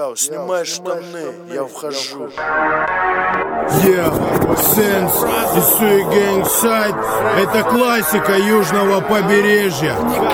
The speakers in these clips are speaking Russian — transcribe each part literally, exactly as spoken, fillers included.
Яу, снимай штаны, я вхожу. Yeah, Sense и Sui Gang Side — это классика южного побережья.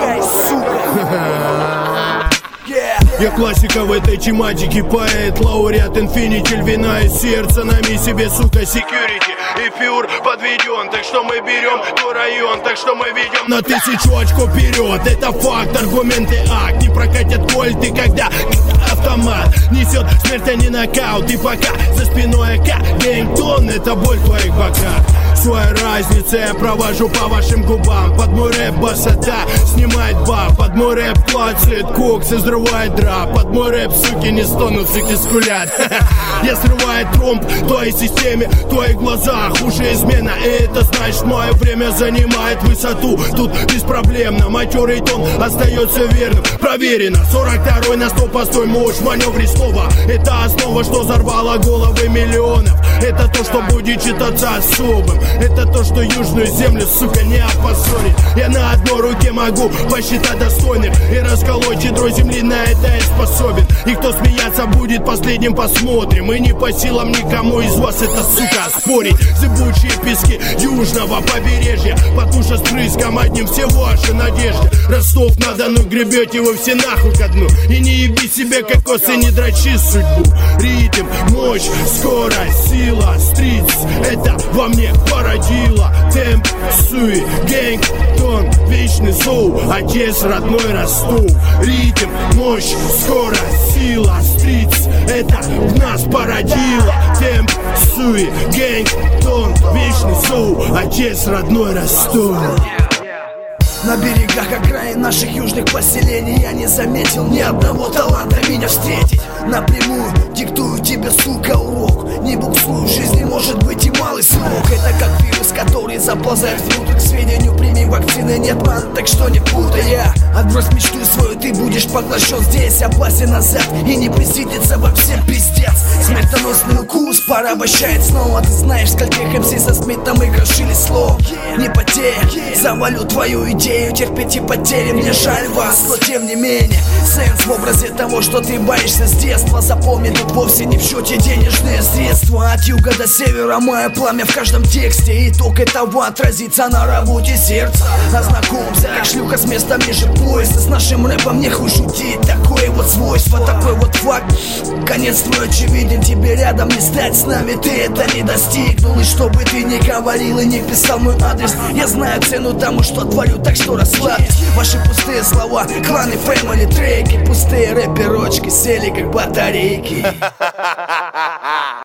Я классика в этой тематике, поэт, лауреат Infinity, львиная из сердца, нами себе, сука, security. И Пюр подведен, так что мы берем твой район, так что мы ведем на тысячу очков вперед. Это факт, аргументы, акт. Не прокатят кольты, когда автомат несет смерть, а не нокаут. И пока за спиной АК, геймтон — это боль в твоих боках. Своя разница я провожу по вашим губам. Под мой рэп басота снимает баф. Под мой рэп клацает кокс и взрывает драп. Под мой рэп суки не стонут, суки скулят. Я срываю тромб в твоей системе, в твоих глазах уже измена. И это значит, мое время занимает высоту. Тут беспроблемно, матерый тон остается верным. Проверено, сорок второй на сто постой мощь в маневре слова. Это основа, что взорвала головы миллионов. Это то, что будет читаться особым. Это то, что южную землю, сука, не опозорит. Я на одной руке могу посчитать достойных и расколоть ядро земли, на это я способен. И кто смеяться будет последним, посмотрим. И не по силам никому из вас это, сука, спорить. Зыбучие пески южного побережья, потуша с прыском одним все ваши надежды. Ростов-на-Дону гребете вы все нахуй ко дну. И не еби себе кокосы, не дрочи судьбу. Ритм, мощь, скорость, сила, стритс — это во мне породила. Темп, Суи, Гэнг, тон, вечный соу, отец родной Ростов. Ритм, мощь, скорость, сила, стритс — это в нас породила. Темп, Суи, Гэнг, тон, вечный соу, отец родной Ростов. На берегах окраин наших южных поселений я не заметил ни одного таланта меня встретить. Напрямую диктую тебе, сука, урок. Не буксуй, в жизни может быть и малый срок. Это как вирус, который заползает внутрь. К сведению, прими вакцины, нет ман, так что не путай. Я отбрось мечту свою, ты будешь поглощен здесь. Опасен назад и не присытится во всем пиздец. Смертоносный укус порабощает снова. Ты знаешь, скольких эм си со Смитом и крошили слов. Не потея, завалю твою идею. Терпеть и потери, мне жаль вас, но тем не менее сенс в образе того, что ты боишься с детства. Запомни, тут вовсе не в счете денежные средства. От юга до севера мое пламя в каждом тексте. Итог этого отразится на работе сердца. Ознакомься, как шлюха с местом ниже пояса. С нашим рэпом не хуй шутить, такое вот свойство, такой вот факт. Конец твой очевиден, тебе рядом не стать с нами, ты это не достигнул. И чтобы ты не говорил и не писал мой адрес, я знаю цену тому, что творю, так что расслабьтесь. Ваши пустые слова, кланы, фэмили, треки, пустые рэперочки сели как батарейки.